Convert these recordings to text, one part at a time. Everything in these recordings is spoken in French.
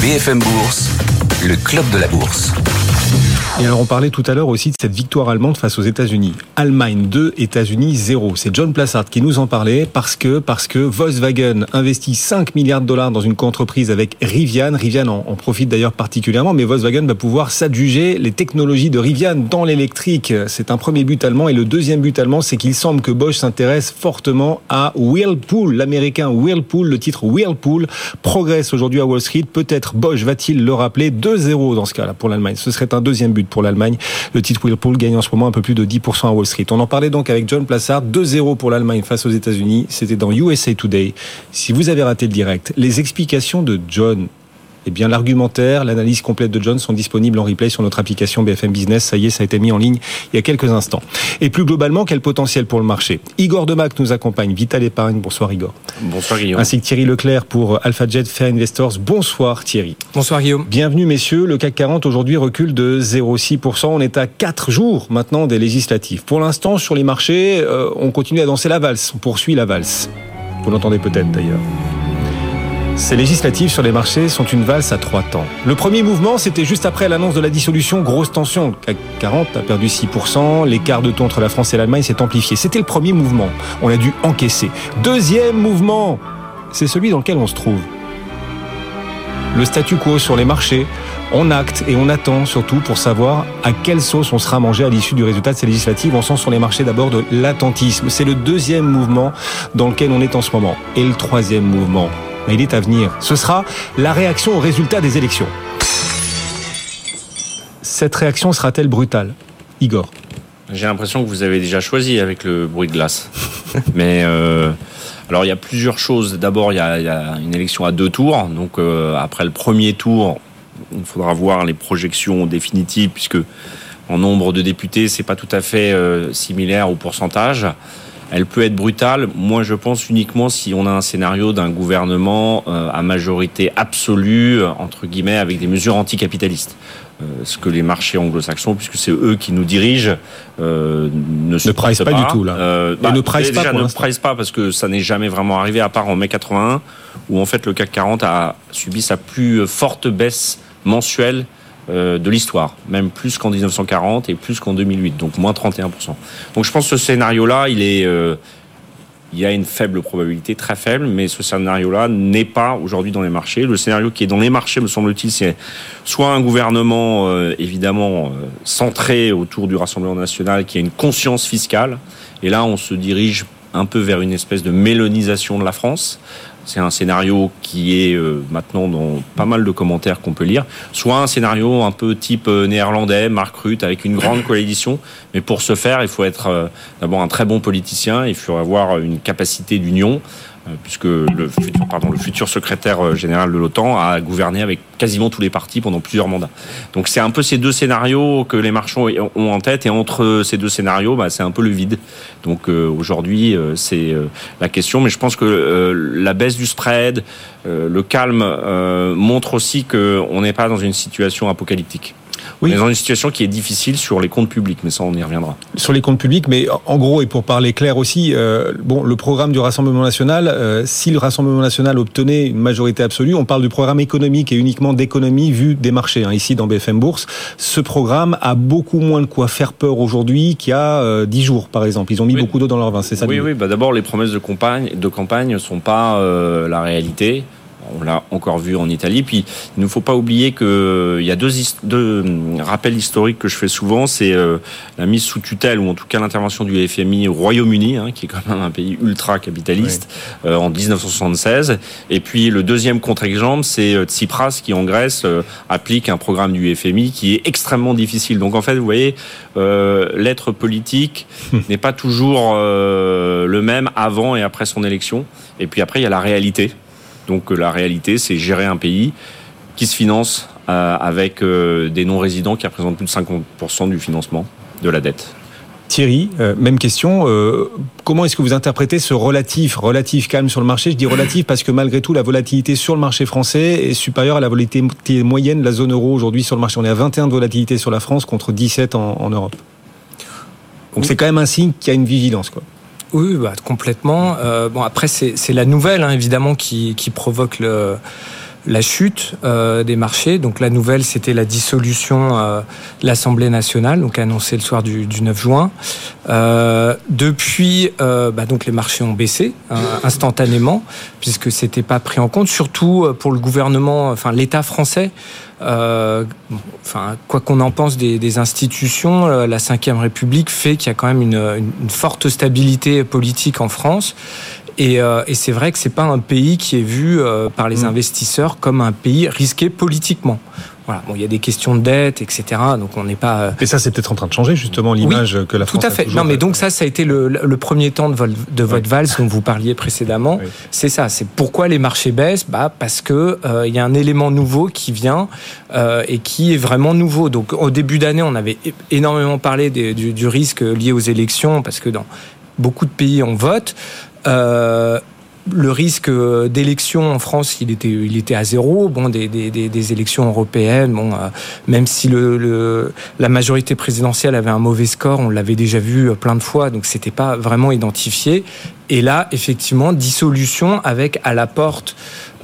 BFM Bourse, le club de la bourse. Et alors on parlait tout à l'heure aussi de cette victoire allemande face aux États-Unis. Allemagne 2, États-Unis 0. C'est John Plassard qui nous en parlait parce que Volkswagen investit 5 milliards de dollars dans une coentreprise avec Rivian. Rivian en profite d'ailleurs particulièrement, mais Volkswagen va pouvoir s'adjuger les technologies de Rivian dans l'électrique. C'est un premier but allemand. Et le deuxième but allemand, c'est qu'il semble que Bosch s'intéresse fortement à Whirlpool, l'américain Whirlpool. Le titre Whirlpool progresse aujourd'hui à Wall Street. Peut-être Bosch va-t-il le rappeler. 2-0 dans ce cas-là pour l'Allemagne. Ce serait un deuxième but pour l'Allemagne. Le titre Whirlpool gagne en ce moment un peu plus de 10% à Wall Street. On en parlait donc avec John Plassard. 2-0 pour l'Allemagne face aux États-Unis. C'était dans USA Today. Si vous avez raté le direct, les explications de John, eh bien, l'argumentaire, l'analyse complète de John sont disponibles en replay sur notre application BFM Business. Ça y est, ça a été mis en ligne il y a quelques instants. Et plus globalement, quel potentiel pour le marché? Igor Demac nous accompagne, Vital Épargne. Bonsoir Igor. Bonsoir Guillaume. Ainsi que Thierry Leclerc pour AlphaJet Fair Investors. Bonsoir Thierry. Bonsoir Guillaume. Bienvenue messieurs. Le CAC 40 aujourd'hui recule de 0,6%. On est à 4 jours maintenant des législatives. Pour l'instant, sur les marchés, on continue à danser la valse. On poursuit la valse. Vous l'entendez peut-être d'ailleurs. Ces législatives sur les marchés sont une valse à 3 temps. Le premier mouvement, c'était juste après l'annonce de la dissolution, grosse tension. Le CAC 40 a perdu 6%, l'écart de taux entre la France et l'Allemagne s'est amplifié. C'était le premier mouvement. On a dû encaisser. Deuxième mouvement, c'est celui dans lequel on se trouve. Le statu quo sur les marchés. On acte et on attend surtout pour savoir à quelle sauce on sera mangé à l'issue du résultat de ces législatives. On sent sur les marchés d'abord de l'attentisme. C'est le deuxième mouvement dans lequel on est en ce moment. Et le troisième mouvement, il est à venir. Ce sera la réaction au résultat des élections. Cette réaction sera-t-elle brutale? Igor. J'ai l'impression que vous avez déjà choisi avec le bruit de glace. Mais alors il y a plusieurs choses. D'abord, il y a une élection à 2 tours. Donc après le premier tour, il faudra voir les projections définitives, puisque en nombre de députés, c'est pas tout à fait similaire au pourcentage. Elle peut être brutale. Moi, je pense uniquement si on a un scénario d'un gouvernement à majorité absolue, entre guillemets, avec des mesures anticapitalistes. Ce que les marchés anglo-saxons, puisque c'est eux qui nous dirigent, ne price pas du tout là. Ne price pas parce que ça n'est jamais vraiment arrivé, à part en mai 81, où en fait le CAC 40 a subi sa plus forte baisse mensuelle de l'histoire, même plus qu'en 1940 et plus qu'en 2008, donc moins 31%. Donc je pense que ce scénario-là, il y a une faible probabilité, très faible, mais ce scénario-là n'est pas aujourd'hui dans les marchés. Le scénario qui est dans les marchés, me semble-t-il, c'est soit un gouvernement évidemment centré autour du Rassemblement national, qui a une conscience fiscale, et là on se dirige un peu vers une espèce de mélonisation de la France. C'est un scénario qui est maintenant dans pas mal de commentaires qu'on peut lire. Soit un scénario un peu type néerlandais, Mark Rutte, avec une grande coalition. Mais pour ce faire, il faut être d'abord un très bon politicien. Il faut avoir une capacité d'union, puisque le futur secrétaire général de l'OTAN a gouverné avec quasiment tous les partis pendant plusieurs mandats. Donc c'est un peu ces deux scénarios que les marchands ont en tête, et entre ces deux scénarios, c'est un peu le vide. Donc aujourd'hui, c'est la question, mais je pense que la baisse du spread, le calme montre aussi qu'on n'est pas dans une situation apocalyptique. Oui. On est dans une situation qui est difficile sur les comptes publics, mais ça, on y reviendra. Sur les comptes publics, mais en gros, et pour parler clair aussi, le programme du Rassemblement national, si le Rassemblement national obtenait une majorité absolue, on parle du programme économique et uniquement d'économie vu des marchés, ici dans BFM Bourse. Ce programme a beaucoup moins de quoi faire peur aujourd'hui qu'il y a 10 jours, par exemple. Ils ont mis beaucoup d'eau dans leur vin, c'est ça? Oui. D'abord, les promesses de campagne ne sont pas la réalité. On l'a encore vu en Italie. Puis, il ne faut pas oublier qu'il y a deux rappels historiques que je fais souvent. C'est la mise sous tutelle, ou en tout cas l'intervention du FMI au Royaume-Uni, qui est quand même un pays ultra-capitaliste, en 1976. Et puis, le deuxième contre-exemple, c'est Tsipras, qui en Grèce applique un programme du FMI qui est extrêmement difficile. Donc, en fait, vous voyez, l'être politique n'est pas toujours le même avant et après son élection. Et puis après, il y a la réalité. Donc la réalité, c'est gérer un pays qui se finance avec des non-résidents qui représentent plus de 50% du financement de la dette. Thierry, même question. Comment est-ce que vous interprétez ce relatif calme sur le marché? Je dis relatif parce que malgré tout, la volatilité sur le marché français est supérieure à la volatilité moyenne de la zone euro aujourd'hui sur le marché. On est à 21 de volatilité sur la France contre 17 en Europe. Donc c'est quand même un signe qu'il y a une vigilance, quoi. Oui, complètement. Après, c'est la nouvelle, évidemment, qui provoque la chute des marchés. Donc la nouvelle, c'était la dissolution de l'Assemblée nationale, donc annoncée le soir du 9 juin. Depuis, donc les marchés ont baissé instantanément, puisque c'était pas pris en compte, surtout pour le gouvernement, enfin l'État français. Quoi qu'on en pense des institutions, la Ve République fait qu'il y a quand même une forte stabilité politique en France. Et c'est vrai que c'est pas un pays qui est vu par les investisseurs comme un pays risqué politiquement. Voilà. Bon, il y a des questions de dette, etc. Donc on n'est pas. Et ça, c'est peut-être en train de changer justement l'image que la France. Tout à fait. Non, mais donc ça a été le premier temps de votre valse dont vous parliez précédemment. Oui. C'est ça. C'est pourquoi les marchés baissent. Parce que il y a un élément nouveau qui vient et qui est vraiment nouveau. Donc au début d'année, on avait énormément parlé du risque lié aux élections, parce que dans beaucoup de pays on vote. Le risque d'élection en France, il était à zéro. Bon, des élections européennes, même si la majorité présidentielle avait un mauvais score, on l'avait déjà vu plein de fois, donc c'était pas vraiment identifié. Et là, effectivement, dissolution avec à la porte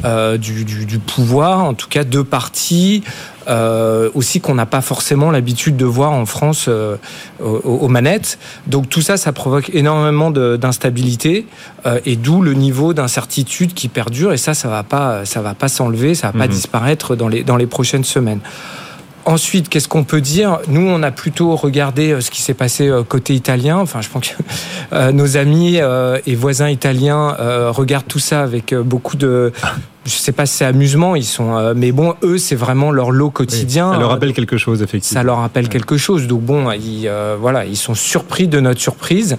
du pouvoir, en tout cas deux partis, aussi qu'on n'a pas forcément l'habitude de voir en France aux manettes. Donc tout ça provoque énormément d'instabilité et d'où le niveau d'incertitude qui perdure. Et ça va pas s'enlever, ça va pas disparaître dans les prochaines semaines. Ensuite, qu'est-ce qu'on peut dire ? Nous, on a plutôt regardé ce qui s'est passé côté italien. Enfin, je pense que nos amis et voisins italiens regardent tout ça avec beaucoup de... Je sais pas si c'est amusement, mais bon, eux, c'est vraiment leur lot quotidien. Oui, ça leur rappelle quelque chose, effectivement. Ça leur rappelle quelque chose. Donc bon, ils sont surpris de notre surprise.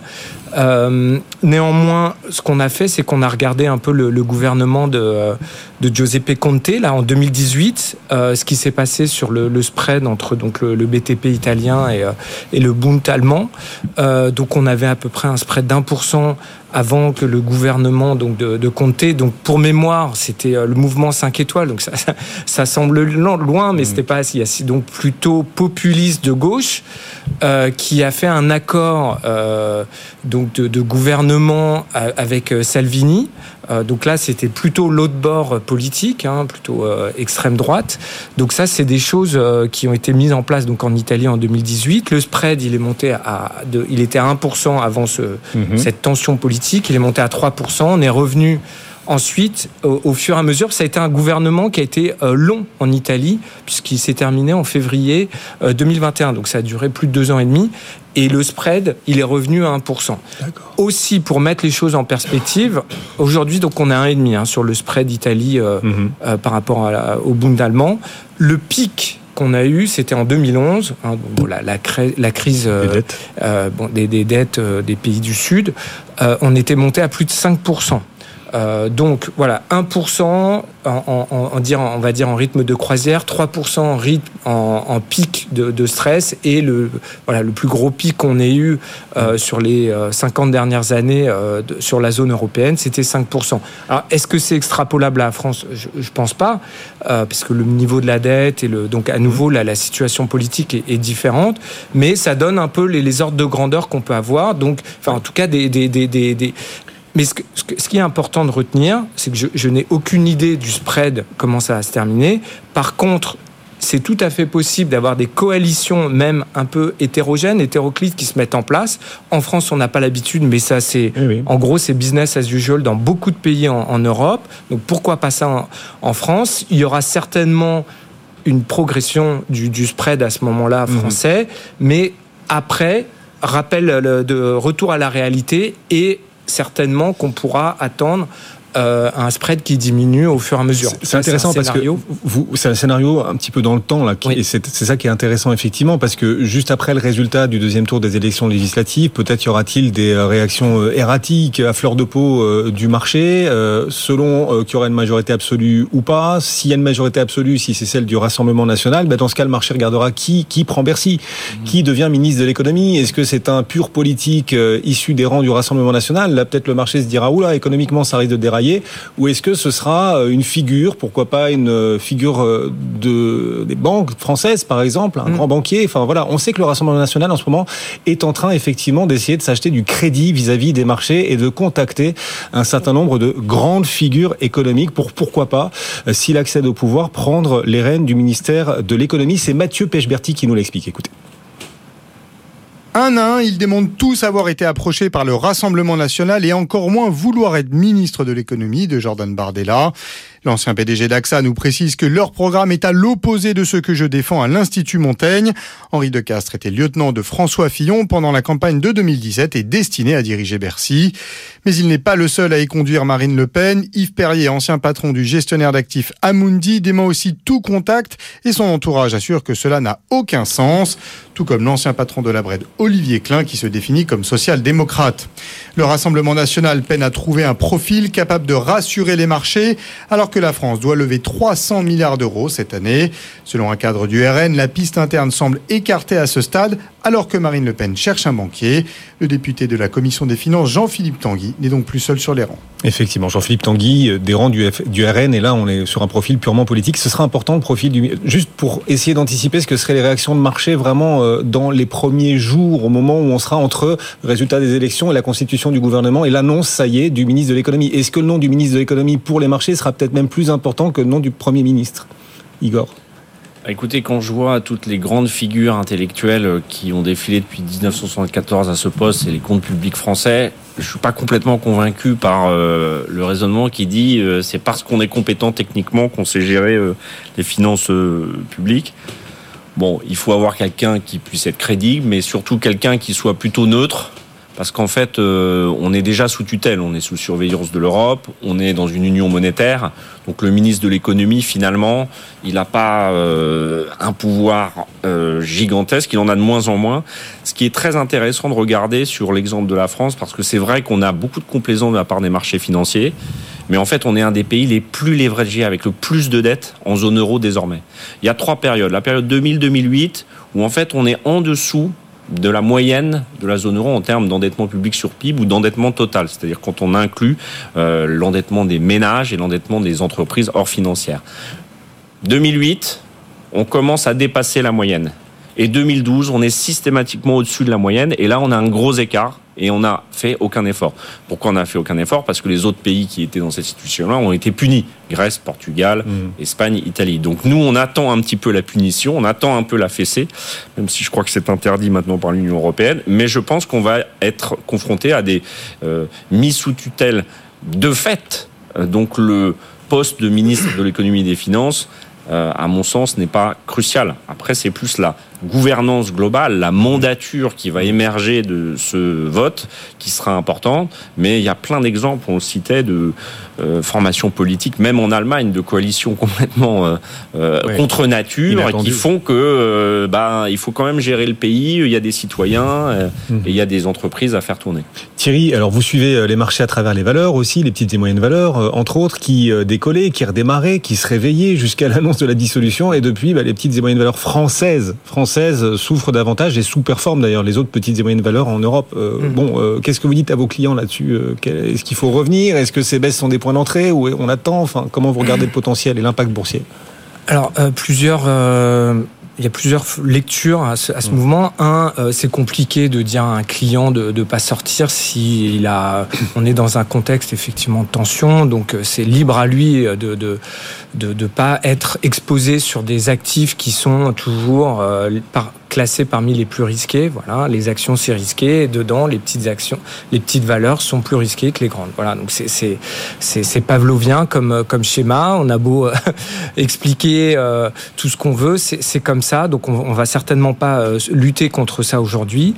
Néanmoins, ce qu'on a fait, c'est qu'on a regardé un peu le gouvernement de Giuseppe Conte là en 2018, ce qui s'est passé sur le spread entre donc le BTP italien et le Bund allemand. Donc on avait à peu près un spread d'1% avant que le gouvernement donc de Conte. Donc pour mémoire, c'était le mouvement 5 étoiles. Donc ça semble loin, mais c'était pas si. Donc plutôt populiste de gauche qui a fait un accord donc de gouvernement avec Salvini. Donc là, c'était plutôt l'autre bord politique, plutôt extrême droite. Donc ça, c'est des choses qui ont été mises en place donc en Italie en 2018. Le spread, il est monté il était à 1% avant cette tension politique. Il est monté à 3%. On est revenu ensuite, au fur et à mesure. Ça a été un gouvernement qui a été long en Italie, puisqu'il s'est terminé en février 2021. Donc ça a duré plus de 2 ans et demi. Et le spread, il est revenu à 1%. D'accord. Aussi, pour mettre les choses en perspective, aujourd'hui, donc on est à 1,5 sur le spread Italie par rapport au Bund allemand. Le pic qu'on a eu, c'était en 2011, la crise des dettes des pays du Sud. On était monté à plus de 5%. Donc voilà, 1% on va dire en rythme de croisière, 3% en rythme en pic de stress, et le plus gros pic qu'on ait eu sur les 50 dernières années sur la zone européenne, c'était 5%. Alors est-ce que c'est extrapolable à la France ? Je pense pas, parce que le niveau de la dette et donc à nouveau la situation politique est différente, mais ça donne un peu les ordres de grandeur qu'on peut avoir. Donc, enfin en tout cas mais ce qui est important de retenir, c'est que je n'ai aucune idée du spread, comment ça va se terminer. Par contre, c'est tout à fait possible d'avoir des coalitions, même un peu hétérogènes, hétéroclites, qui se mettent en place. En France, on n'a pas l'habitude, mais ça, en gros, c'est business as usual dans beaucoup de pays en Europe. Donc, pourquoi pas ça en France ? Il y aura certainement une progression du spread à ce moment-là français, mais après, rappel de retour à la réalité, et certainement qu'on pourra attendre un spread qui diminue au fur et à mesure. C'est intéressant parce que c'est un scénario un petit peu dans le temps là, et c'est ça qui est intéressant effectivement, parce que juste après le résultat du deuxième tour des élections législatives, peut-être y aura-t-il des réactions erratiques à fleur de peau du marché, selon qu'il y aura une majorité absolue ou pas. S'il y a une majorité absolue, si c'est celle du Rassemblement national, dans ce cas le marché regardera qui prend Bercy, qui devient ministre de l'économie. Est-ce que c'est un pur politique issu des rangs du Rassemblement national ? Là peut-être le marché se dira oula, économiquement ça risque de dérailler dérailler, ou est-ce que ce sera une figure, pourquoi pas une figure des banques françaises par exemple, un grand banquier. Enfin voilà, on sait que le Rassemblement national en ce moment est en train effectivement d'essayer de s'acheter du crédit vis-à-vis des marchés et de contacter un certain nombre de grandes figures économiques pour, pourquoi pas, s'il accède au pouvoir, prendre les rênes du ministère de l'économie. C'est Mathieu Pechberti qui nous l'explique. Écoutez. Un à un, ils démontrent tous avoir été approchés par le Rassemblement national et encore moins vouloir être ministre de l'économie de Jordan Bardella. L'ancien PDG d'AXA nous précise que leur programme est à l'opposé de ce que je défends à l'Institut Montaigne. Henri Decastre était lieutenant de François Fillon pendant la campagne de 2017 et destiné à diriger Bercy. Mais il n'est pas le seul à y conduire Marine Le Pen. Yves Perrier, ancien patron du gestionnaire d'actifs Amundi, dément aussi tout contact et son entourage assure que cela n'a aucun sens. Tout comme l'ancien patron de la Bred, Olivier Klein, qui se définit comme social-démocrate. Le Rassemblement national peine à trouver un profil capable de rassurer les marchés, alors que la France doit lever 300 milliards d'euros cette année. Selon un cadre du RN, la piste interne semble écartée à ce stade, alors que Marine Le Pen cherche un banquier. Le député de la Commission des Finances, Jean-Philippe Tanguy, n'est donc plus seul sur les rangs. Effectivement, Jean-Philippe Tanguy, des rangs du RN, et là on est sur un profil purement politique. Ce sera important le profil juste pour essayer d'anticiper ce que seraient les réactions de marché vraiment dans les premiers jours, au moment où on sera entre le résultat des élections et la constitution du gouvernement et l'annonce, ça y est, du ministre de l'économie. Est-ce que le nom du ministre de l'économie pour les marchés sera peut-être même plus important que le nom du Premier ministre ? Igor ? Écoutez, quand je vois toutes les grandes figures intellectuelles qui ont défilé depuis 1974 à ce poste et les comptes publics français, je suis pas complètement convaincu par le raisonnement qui dit c'est parce qu'on est compétent techniquement qu'on sait gérer les finances publiques. Bon, il faut avoir quelqu'un qui puisse être crédible, mais surtout quelqu'un qui soit plutôt neutre. Parce qu'en fait, on est déjà sous tutelle, on est sous surveillance de l'Europe, on est dans une union monétaire. Donc le ministre de l'économie, finalement, il n'a pas un pouvoir gigantesque, il en a de moins en moins. Ce qui est très intéressant de regarder sur l'exemple de la France, parce que c'est vrai qu'on a beaucoup de complaisance de la part des marchés financiers, mais en fait, on est un des pays les plus leveragés, avec le plus de dettes en zone euro désormais. Il y a 3 périodes. La période 2000-2008, où en fait, on est en dessous de la moyenne de la zone euro en termes d'endettement public sur PIB ou d'endettement total, c'est-à-dire quand on inclut l'endettement des ménages et l'endettement des entreprises hors financières. 2008, on commence à dépasser la moyenne. Et 2012, on est systématiquement au-dessus de la moyenne. Et là, on a un gros écart et on n'a fait aucun effort. Pourquoi on n'a fait aucun effort ? Parce que les autres pays qui étaient dans cette situation-là ont été punis. Grèce, Portugal, Espagne, Italie. Donc nous, on attend un petit peu la punition, on attend un peu la fessée, même si je crois que c'est interdit maintenant par l'Union européenne. Mais je pense qu'on va être confronté à des mises sous tutelle de fait. Donc le poste de ministre de l'économie et des finances, à mon sens, n'est pas crucial. Après, c'est plus la gouvernance globale, la mandature qui va émerger de ce vote qui sera importante. Mais il y a plein d'exemples, on le citait, de formations politiques, même en Allemagne, de coalitions complètement contre nature, et qui font que il faut quand même gérer le pays. Il y a des citoyens et il y a des entreprises à faire tourner. Thierry, alors vous suivez les marchés à travers les valeurs aussi, les petites et moyennes valeurs, entre autres, qui décollaient, qui redémarraient, qui se réveillaient jusqu'à l'annonce de la dissolution. Et depuis, les petites et moyennes valeurs françaises souffrent davantage et sous-performent d'ailleurs les autres petites et moyennes valeurs en Europe. Qu'est-ce que vous dites à vos clients là-dessus ? Est-ce qu'il faut revenir ? Est-ce que ces baisses sont des points d'entrée ou on attend ? Enfin, comment vous regardez le potentiel et l'impact boursier ? Alors, il y a plusieurs lectures à ce mouvement. C'est compliqué de dire à un client de ne pas sortir si on est dans un contexte effectivement de tension. Donc c'est libre à lui de pas être exposé sur des actifs qui sont toujours classés parmi les plus risqués. Voilà, les actions c'est risqué. Et dedans, les petites valeurs sont plus risquées que les grandes. Voilà, donc c'est pavlovien comme schéma. On a beau expliquer tout ce qu'on veut, c'est comme ça. Donc on va certainement pas lutter contre ça aujourd'hui.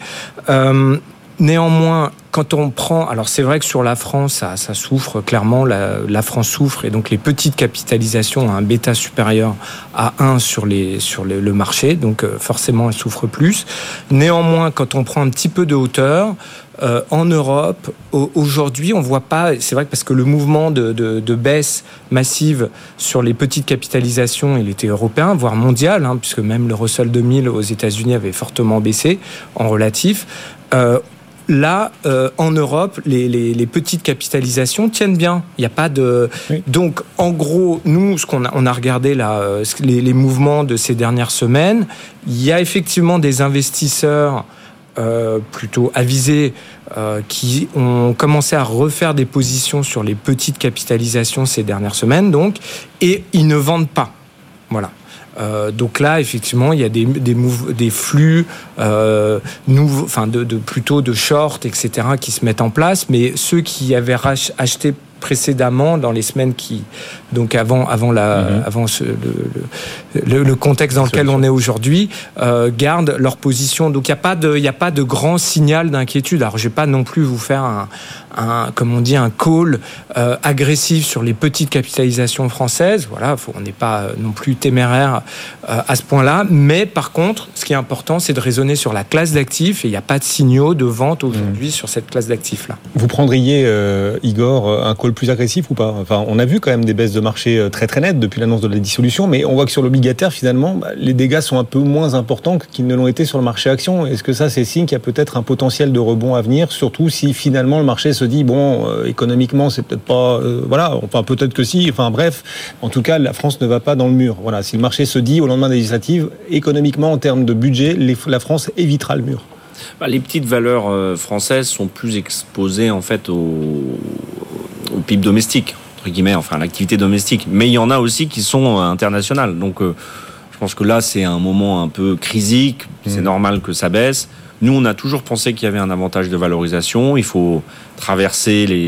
Néanmoins, quand on prend... Alors c'est vrai que sur la France, ça souffre clairement, la France souffre, et donc les petites capitalisations ont un bêta supérieur à 1 sur le marché, donc forcément elles souffrent plus. Néanmoins, quand on prend un petit peu de hauteur, en Europe, aujourd'hui, on voit pas... C'est vrai que parce que le mouvement de baisse massive sur les petites capitalisations, il était européen, voire mondial, puisque même le Russell 2000 aux États-Unis avait fortement baissé en relatif. là, en Europe, les petites capitalisations tiennent bien. Il n'y a pas de. Oui. Donc, en gros, nous, on a regardé là, les mouvements de ces dernières semaines. Il y a effectivement des investisseurs plutôt avisés qui ont commencé à refaire des positions sur les petites capitalisations ces dernières semaines, donc, et ils ne vendent pas. Voilà. Donc là, effectivement, il y a des flux nouveaux, enfin plutôt de short, etc., qui se mettent en place. Mais ceux qui avaient acheté précédemment dans les semaines donc avant le contexte dans lequel on est aujourd'hui, gardent leur position. Donc il y a pas de grand signal d'inquiétude. Alors je vais pas non plus vous faire un call agressif sur les petites capitalisations françaises. Voilà, on n'est pas non plus téméraire à ce point-là. Mais par contre, ce qui est important, c'est de raisonner sur la classe d'actifs, et il n'y a pas de signaux de vente aujourd'hui sur cette classe d'actifs-là. Vous prendriez, Igor, un call plus agressif ou pas? Enfin, on a vu quand même des baisses de marché très très nettes depuis l'annonce de la dissolution, mais on voit que sur l'obligataire, finalement, les dégâts sont un peu moins importants qu'ils ne l'ont été sur le marché action. Est-ce que ça, c'est signe qu'il y a peut-être un potentiel de rebond à venir, surtout si finalement le marché se dit, économiquement, c'est peut-être pas... enfin peut-être que si, enfin bref, en tout cas, la France ne va pas dans le mur. Voilà, si le marché se dit, au lendemain des législatives, économiquement, en termes de budget, la France évitera le mur. Les petites valeurs françaises sont plus exposées en fait au PIB domestique, entre guillemets, enfin l'activité domestique. Mais il y en a aussi qui sont internationales. Donc je pense que là, c'est un moment un peu crisique. C'est normal que ça baisse. Nous, on a toujours pensé qu'il y avait un avantage de valorisation. Il faut traverser les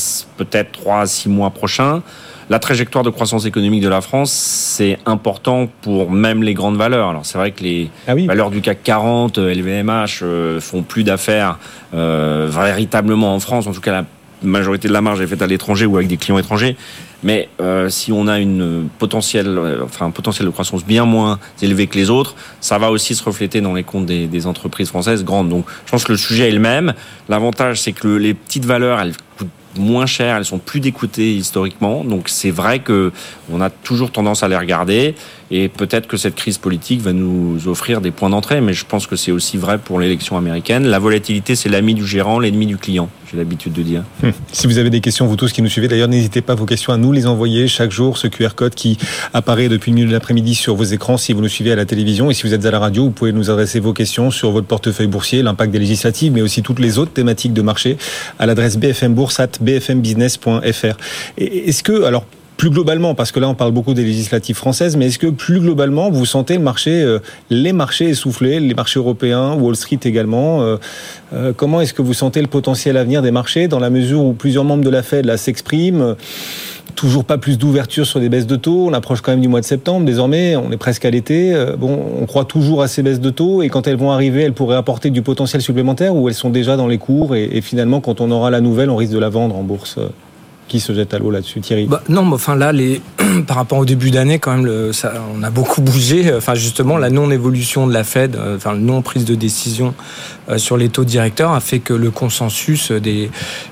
3 à 6 mois prochains. La trajectoire de croissance économique de la France, c'est important pour même les grandes valeurs. Alors c'est vrai que les valeurs du CAC 40, LVMH, font plus d'affaires véritablement en France. En tout cas, la majorité de la marge est faite à l'étranger ou avec des clients étrangers. Mais si on a un potentiel de croissance bien moins élevé que les autres, ça va aussi se refléter dans les comptes des entreprises françaises grandes. Donc je pense que le sujet est le même. L'avantage, c'est que les petites valeurs, elles coûtent moins cher, elles sont plus découtées historiquement, donc c'est vrai que on a toujours tendance à les regarder, et peut-être que cette crise politique va nous offrir des points d'entrée, mais je pense que c'est aussi vrai pour l'élection américaine. La volatilité, c'est l'ami du gérant, l'ennemi du client, j'ai l'habitude de dire. Si vous avez des questions, vous tous qui nous suivez, d'ailleurs, n'hésitez pas vos questions à nous les envoyer chaque jour, ce QR code qui apparaît depuis le milieu de l'après-midi sur vos écrans si vous nous suivez à la télévision, et si vous êtes à la radio, vous pouvez nous adresser vos questions sur votre portefeuille boursier, l'impact des législatives, mais aussi toutes les autres thématiques de marché à l'adresse bfmbourse@bfmbusiness.fr. Et est-ce que, alors, plus globalement, parce que là on parle beaucoup des législatives françaises, mais est-ce que plus globalement vous sentez les marchés essoufflés, les marchés européens, Wall Street également, comment est-ce que vous sentez le potentiel à venir des marchés dans la mesure où plusieurs membres de la Fed là s'expriment? Toujours pas plus d'ouverture sur des baisses de taux. On approche quand même du mois de septembre. Désormais, on est presque à l'été. On croit toujours à ces baisses de taux. Et quand elles vont arriver, elles pourraient apporter du potentiel supplémentaire, ou elles sont déjà dans les cours et finalement, quand on aura la nouvelle, on risque de la vendre en bourse. Qui se jette à l'eau là-dessus, Thierry? Non, mais enfin là, par rapport au début d'année, quand même, on a beaucoup bougé. Enfin, justement, la non-évolution de la Fed, la non-prise de décision sur les taux directeurs a fait que le consensus des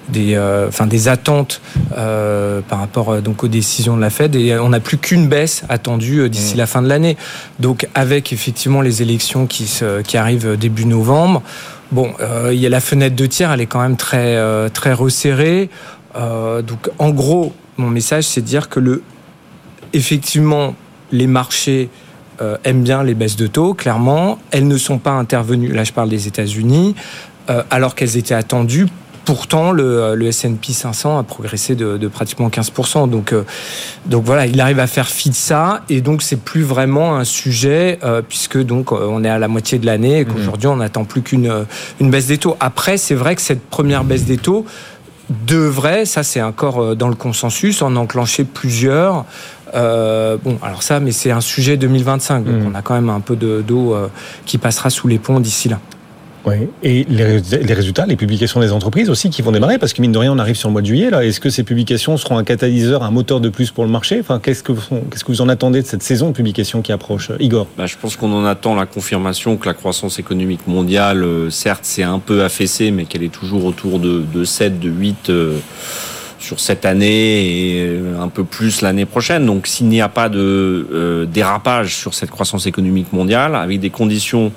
attentes par rapport donc aux décisions de la Fed, et on n'a plus qu'une baisse attendue d'ici la fin de l'année. Donc, avec effectivement les élections qui arrivent début novembre, il y a la fenêtre de tir, elle est quand même très très resserrée. Donc, en gros, mon message, c'est de dire que effectivement, les marchés aiment bien les baisses de taux, clairement. Elles ne sont pas intervenues, là je parle des États-Unis, alors qu'elles étaient attendues. Pourtant, le S&P 500 a progressé de pratiquement 15%. Donc voilà, il arrive à faire fi de ça, et donc c'est plus vraiment un sujet puisque donc on est à la moitié de l'année et qu'aujourd'hui on n'attend plus qu'une baisse des taux. Après, c'est vrai que cette première baisse des taux devrait, ça c'est encore dans le consensus, en enclencher plusieurs. Alors ça, mais c'est un sujet 2025, donc on a quand même un peu d'eau qui passera sous les ponts d'ici là. Oui. Et les résultats, les publications des entreprises aussi qui vont démarrer, parce que mine de rien, on arrive sur le mois de juillet là. Est-ce que ces publications seront un catalyseur, un moteur de plus pour le marché? Enfin, qu'est-ce que vous en attendez de cette saison de publications qui approche, Igor? Je pense qu'on en attend la confirmation que la croissance économique mondiale, certes, c'est un peu affaissée, mais qu'elle est toujours autour de 7, de 8 sur cette année et un peu plus l'année prochaine. Donc, s'il n'y a pas de dérapage sur cette croissance économique mondiale, avec des conditions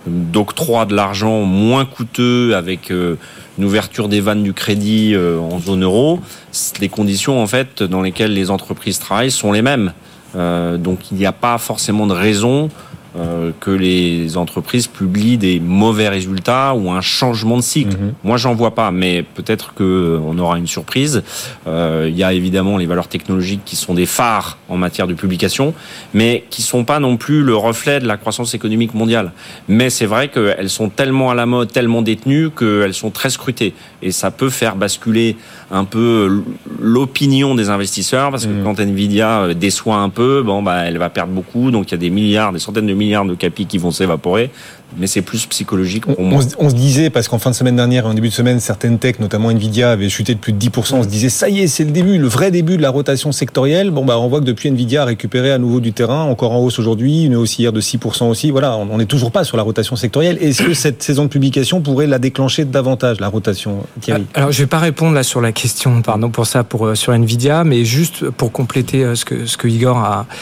d'octroi de l'argent moins coûteux avec une ouverture des vannes du crédit en zone euro, les conditions en fait dans lesquelles les entreprises travaillent sont les mêmes. Donc il n'y a pas forcément de raison que les entreprises publient des mauvais résultats ou un changement de cycle. Moi, j'en vois pas, mais peut-être qu'on aura une surprise. Il y a évidemment les valeurs technologiques qui sont des phares en matière de publication, mais qui sont pas non plus le reflet de la croissance économique mondiale. Mais c'est vrai qu'elles sont tellement à la mode, tellement détenues qu'elles sont très scrutées. Et ça peut faire basculer un peu l'opinion des investisseurs, parce que quand Nvidia déçoit un peu, elle va perdre beaucoup, donc il y a des milliards, des centaines de milliards de capis qui vont s'évaporer, mais c'est plus psychologique pour moi. On se disait, parce qu'en fin de semaine dernière et en début de semaine, certaines techs, notamment Nvidia, avaient chuté de plus de 10%, on se disait, ça y est, c'est le début, le vrai début de la rotation sectorielle. On voit que depuis Nvidia a récupéré à nouveau du terrain, encore en hausse aujourd'hui, une hausse hier de 6% aussi. Voilà, on n'est toujours pas sur la rotation sectorielle. Est-ce que cette saison de publication pourrait la déclencher davantage, la rotation, Thierry? Alors, je vais pas répondre là sur la question, pardon pour ça, sur Nvidia, mais juste pour compléter ce que Igor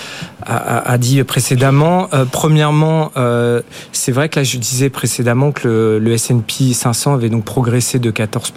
a dit précédemment. Premièrement, c'est vrai que là, je disais précédemment que le S&P 500 avait donc progressé de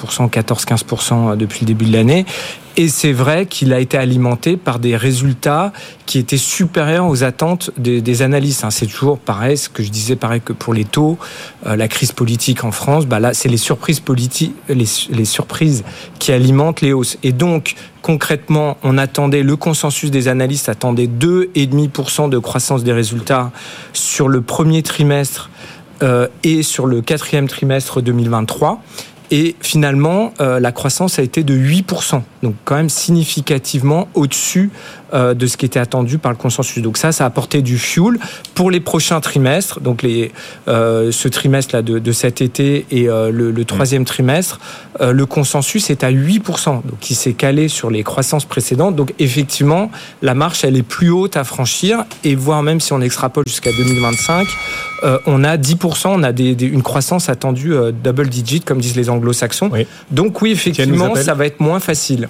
14-15% depuis le début de l'année. Et c'est vrai qu'il a été alimenté par des résultats qui étaient supérieurs aux attentes des analystes. C'est toujours pareil, ce que je disais, pareil que pour les taux, la crise politique en France, là, c'est les surprises politiques, les surprises qui alimentent les hausses. Et donc, concrètement, le consensus des analystes attendait 2,5% de croissance des résultats sur le premier trimestre et sur le quatrième trimestre 2023. Et finalement, la croissance a été de 8%, donc quand même significativement au-dessus de ce qui était attendu par le consensus. Donc ça a apporté du fuel pour les prochains trimestres. Donc ce trimestre-là de cet été et le troisième trimestre, le consensus est à 8%, donc il s'est calé sur les croissances précédentes. Donc effectivement, la marche elle est plus haute à franchir, et voire même si on extrapole jusqu'à 2025, on a 10%, on a une croissance attendue double digit, comme disent les anglo-saxons. Oui. Donc oui, effectivement, ça va être moins facile.